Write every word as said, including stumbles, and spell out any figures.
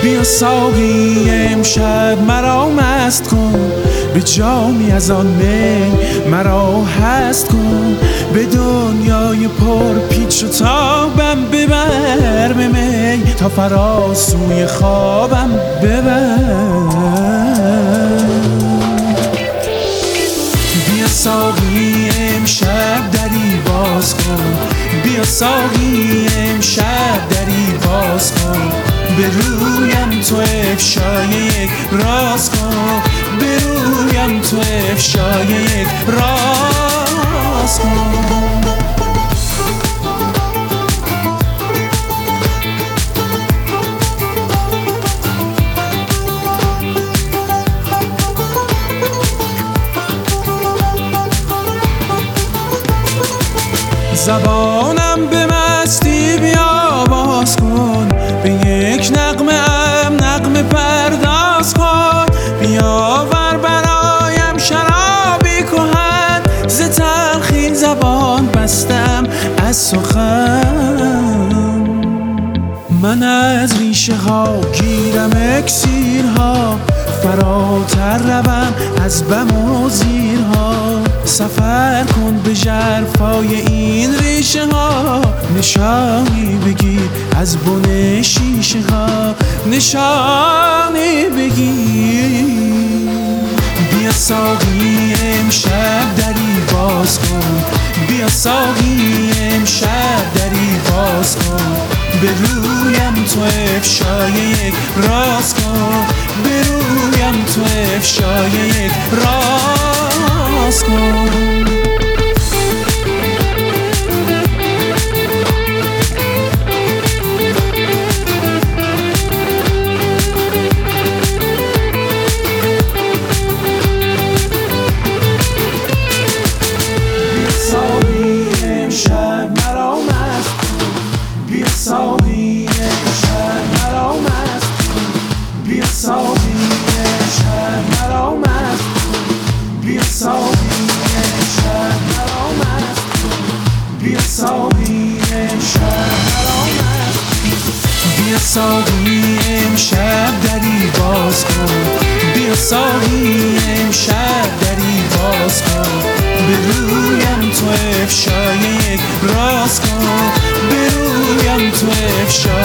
بیا ساقی امشب مرا مست کن، به جامی از آن می مرا هست کن، به دنیای پر پیچ و تابم ببر به می، تا فراسوی خوابم ببر. بیا ساقی امشب دری باز کن، بیا ساقی امشب دری باز کن، به رویم تو افشای یک راز کن، به رویم تو افشای یک راز کن. زبانم به مستی بیا باز کن، به یک نغمه ام نغمه پرداز کن، بیاور برایم شرابی کهن، ز تلخی زبان بستم از سخن. من از ریشه ها گیرم اکسیرها، فراتر روم از بم و زیرها، سفر کن به ژرفای این ریشه ها، نشانی بگیر از بن شیشه ها، نشانی بگیر. بیا ساقی امشب دری باز کن، بیا ساقی امشب دری باز کن، به رویم تو افشای یک راز کن، به رویم تو افشای یک راز کن. ساقی امشب مرا مست کن، بیا ساقی امشب مرا مست کن، بیا ساقی امشب مرا مست کن، بیا ساقی امشب مرا مست کن، بیا ساقی امشب دری باز کن، بیا ساقی امشب دری باز کن، به رویم تو افشای یک راز کن، به رویم تو افشای